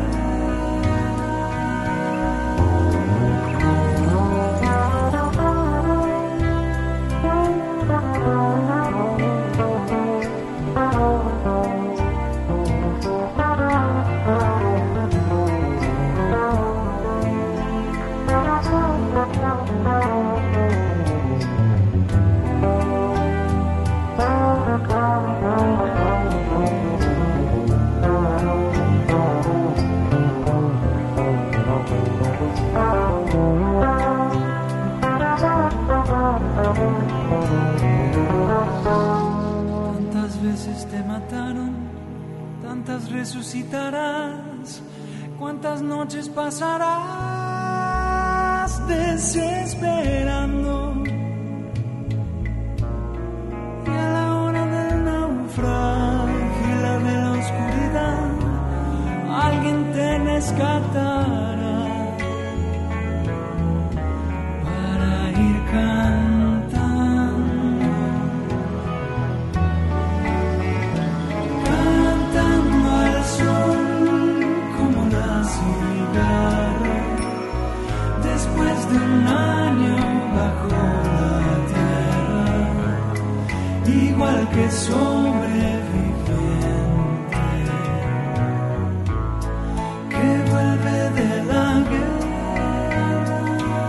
Tantas veces te mataron, tantas resucitarás, cuántas noches pasarás desesperando. Y a la hora del naufragio y la de la oscuridad, rescatara para ir cantando al sol como la cigarra después de un año bajo la tierra, igual que sobreviviente que vuelve de la guerra,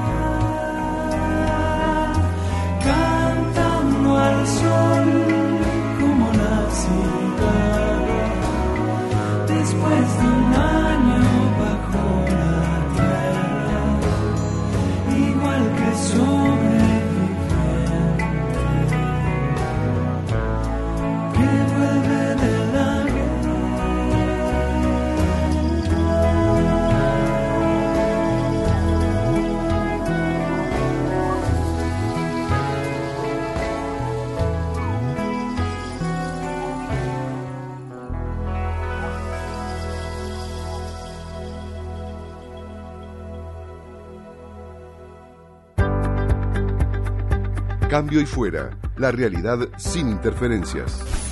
cantando al sol como la cigarra después de un año bajo la tierra, igual que sobreviviente que vuelve de la Cambio y Fuera, la realidad sin interferencias.